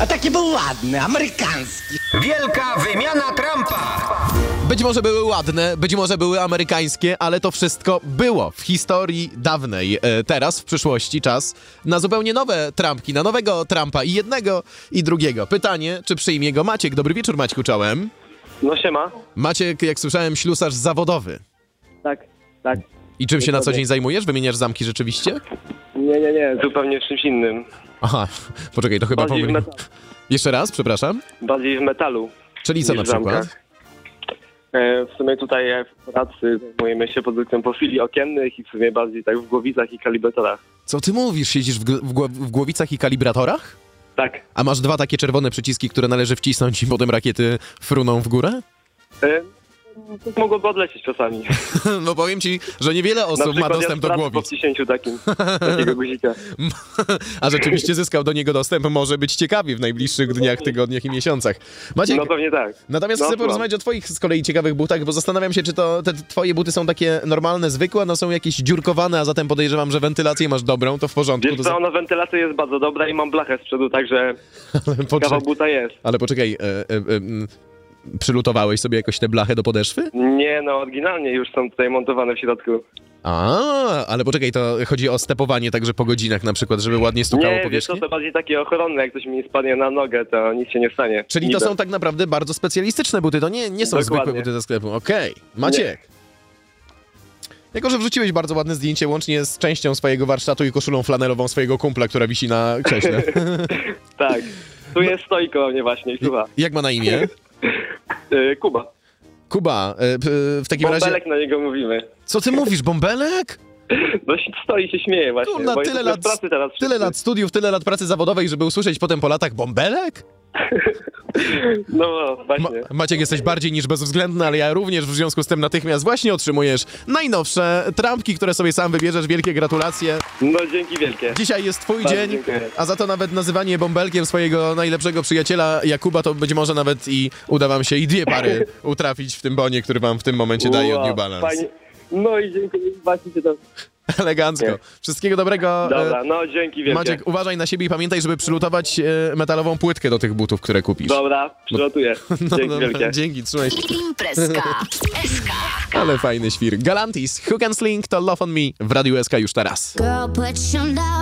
A taki był ładny, amerykański. Wielka wymiana Trumpa. Być może były ładne, być może były amerykańskie, ale to wszystko było w historii dawnej. Teraz, w przyszłości, czas na zupełnie nowe Trumpki, na nowego Trumpa i jednego, i drugiego. Pytanie, czy przyjmie go Maciek? Dobry wieczór, Maćku, czołem. No siema. Maciek, jak słyszałem, ślusarz zawodowy. Tak, tak. I czym się na co dzień zajmujesz? Wymieniasz zamki rzeczywiście? Nie, zupełnie w czymś innym. Aha, poczekaj, to chyba Bardziej w, pomyliłem. Jeszcze raz, przepraszam. bardziej w metalu. Czyli co niż na w zamkach. przykład? W sumie tutaj w pracy zajmujemy się produkcją profili okiennych i w sumie bardziej tak w głowicach i kalibratorach. Co ty mówisz? Siedzisz w głowicach i kalibratorach? Tak. A masz dwa takie czerwone przyciski, które należy wcisnąć i potem rakiety fruną w górę? To mogłoby odlecieć czasami. No powiem ci, że niewiele Na osób ma przykład dostęp do po głowic. wciśnięciu takiego guzika. A rzeczywiście zyskał do niego dostęp, może być ciekawi w najbliższych dniach, tygodniach i miesiącach. Maciek, No pewnie tak. natomiast No, chcę słucham. porozmawiać o twoich z kolei ciekawych butach, bo zastanawiam się, czy to te twoje buty są takie normalne, zwykłe, no są jakieś dziurkowane, a zatem podejrzewam, że wentylację masz dobrą, to w porządku. Wiesz co, wentylacja jest bardzo dobra i mam blachę z przodu, także Poczekaj, kawał buta jest. ale poczekaj, przylutowałeś sobie jakoś tę blachę do podeszwy? Nie no, oryginalnie już są tutaj montowane w środku. Ale poczekaj, to chodzi o stepowanie także po godzinach na przykład, żeby ładnie stukało Nie, wiesz powierzchnię? co, to bardziej takie ochronne, jak coś mi nie spadnie na nogę, to nic się nie stanie. Czyli to Niby. są tak naprawdę bardzo specjalistyczne buty, to nie są Dokładnie. zwykłe buty ze sklepu. Okej. Maciek. Jako, że wrzuciłeś bardzo ładne zdjęcie łącznie z częścią swojego warsztatu i koszulą flanelową swojego kumpla, która wisi na krześle. Tak. Tu jest stoi koło mnie właśnie i słucha. Jak ma na imię? Kuba. Kuba, w takim razie... Bąbelek na niego mówimy. Co ty mówisz, bąbelek? No stoi się śmieje właśnie, Kurna, bo tyle jest lat, w pracy teraz tyle lat studiów, tyle lat pracy zawodowej, żeby usłyszeć potem po latach bąbelek? No właśnie. Maciek, jesteś bardziej niż bezwzględny, ale ja również w związku z tym natychmiast właśnie otrzymujesz najnowsze trampki, które sobie sam wybierzesz. Wielkie gratulacje. No dzięki wielkie. Dzisiaj jest twój Bardzo dzień, dziękuję. a za to nawet nazywanie bąbelkiem swojego najlepszego przyjaciela Jakuba, to być może nawet i uda wam się i dwie pary utrafić w tym bonie, który wam w tym momencie daje od New Balance. Fajnie. No i dziękuję, właśnie się to... Elegancko. Wszystkiego dobrego. Dobra, no dzięki wielkie. Maciek, uważaj na siebie i pamiętaj, żeby przylutować metalową płytkę do tych butów, które kupisz. Dobra, przygotuję. Dzięki No, wielkie. dzięki, trzymaj się. Imprezka SK. Ale fajny świr. Galantis, Who Can Sling to Love on Me w Radiu SK już teraz. Girl, put your love